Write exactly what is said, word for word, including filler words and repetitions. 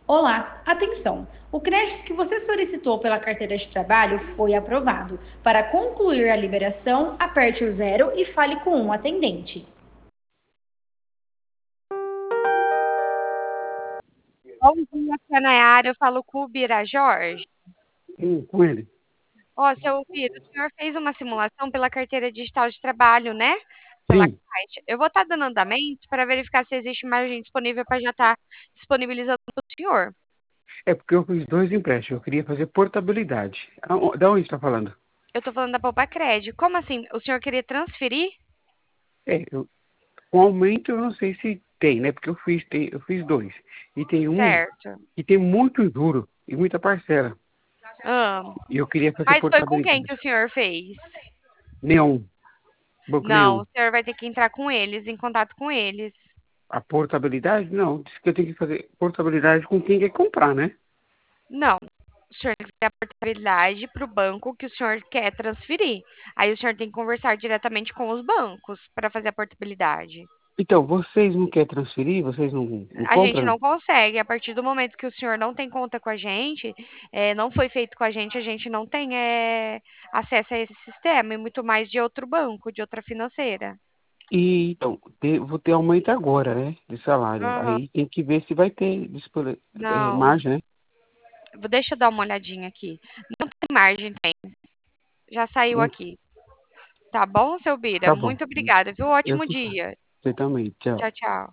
Olá, atenção! O crédito que você solicitou pela carteira de trabalho foi aprovado. Para concluir a liberação, aperte o zero e fale com um atendente. Bom dia, aqui é a Nayara, eu falo com o Bira Jorge. Hum, com ele. Ó, seu Bira, o senhor fez uma simulação pela carteira digital de trabalho, né? Pela Sim, Caixa. Eu vou estar dando andamento para verificar se existe margem disponível para já estar disponibilizando para o senhor. é porque eu fiz dois empréstimos. Eu queria fazer portabilidade. Aon- Da onde está falando? Eu estou falando da Poupa Cred. Como assim? O senhor queria transferir? É, eu, com aumento eu não sei se tem, né? Porque eu fiz, tem, eu fiz dois. E tem um Certo. que tem muito juro e muita parcela. Ah, E eu queria fazer mas foi com quem que portabilidade. o senhor fez? Nenhum. Banco Não, nenhum. o senhor vai ter que entrar com eles, em contato com eles. A portabilidade? Não. Diz que eu tenho que fazer portabilidade com quem quer comprar, né? Não. O senhor tem que ter a portabilidade para o banco que o senhor quer transferir. Aí o senhor tem que conversar diretamente com os bancos para fazer a portabilidade. Então, vocês não querem transferir? Vocês não, não A gente compram? não consegue. A partir do momento que o senhor não tem conta com a gente, eh, não foi feito com a gente, a gente não tem eh, acesso a esse sistema e muito mais de outro banco, de outra financeira. E, então, te- vou ter aumento agora, né? De salário. Aham. Aí tem que ver se vai ter dispone- é, Não. margem, né? Vou- Deixa eu dar uma olhadinha aqui. Não tem margem, tem. Já saiu Hum, aqui. Tá bom, seu Bira? Tá bom. Muito obrigada, viu? Eu Ótimo que faço. dia. Você também. Tchau. Tchau, tchau.